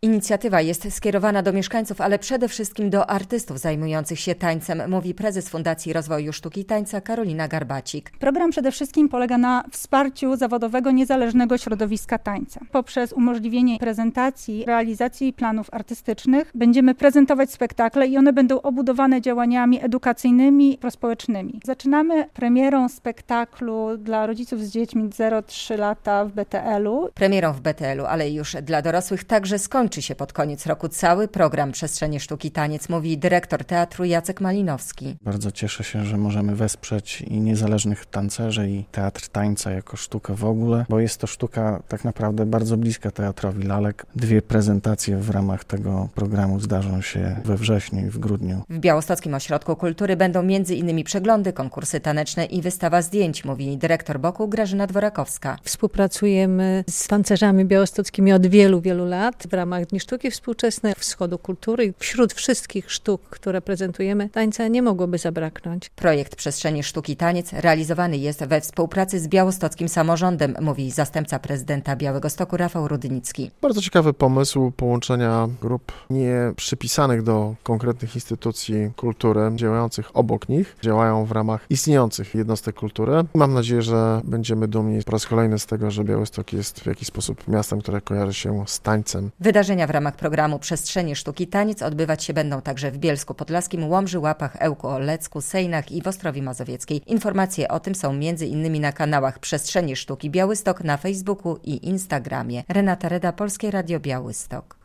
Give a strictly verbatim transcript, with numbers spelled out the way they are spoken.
Inicjatywa jest skierowana do mieszkańców, ale przede wszystkim do artystów zajmujących się tańcem, mówi prezes Fundacji Rozwoju Sztuki i Tańca Karolina Garbacik. Program przede wszystkim polega na wsparciu zawodowego, niezależnego środowiska tańca. Poprzez umożliwienie prezentacji, realizacji planów artystycznych będziemy prezentować spektakle i one będą obudowane działaniami edukacyjnymi, prospołecznymi. Zaczynamy premierą spektaklu dla rodziców z dziećmi zero do trzech lat w B T L-u. Premierą w B T L-u, ale już dla dorosłych także skończy się pod koniec roku cały program Przestrzenie Sztuki Taniec, mówi dyrektor teatru Jacek Malinowski. Bardzo cieszę się, że możemy wesprzeć i niezależnych tancerzy, i teatr tańca jako sztukę w ogóle, bo jest to sztuka tak naprawdę bardzo bliska teatrowi lalek. Dwie prezentacje w ramach tego programu zdarzą się we wrześniu i w grudniu. W Białostockim Ośrodku Kultury będą między innymi przeglądy, konkursy taneczne i wystawa zdjęć, mówi dyrektor Boku Grażyna Dworakowska. Współpracujemy z tancerzami białostockimi od wielu, wielu lat w ramach Dni Sztuki Współczesnej, Wschodu Kultury. Wśród wszystkich sztuk, które prezentujemy, tańca nie mogłoby zabraknąć. Projekt Przestrzenie Sztuki Taniec realizowany jest we współpracy z białostockim samorządem, mówi zastępca prezydenta Białegostoku Rafał Rudnicki. Bardzo ciekawy pomysł połączenia grup nie przypisanych do konkretnych instytucji kultury, działających obok nich, działają w ramach istniejących jednostek kultury. Mam nadzieję, że będziemy dumni po raz kolejny z tego, że Białystok jest w jakiś sposób miastem, które kojarzy się z tańcem. Wydarzenia w ramach programu Przestrzenie Sztuki Taniec odbywać się będą także w Bielsku Podlaskim, Łomży, Łapach, Ełku, Olecku, Sejnach i w Ostrowi Mazowieckiej. Informacje o tym są między innymi na kanałach Przestrzenie Sztuki Białystok na Facebooku i Instagramie. Renata Reda, Polskie Radio Białystok.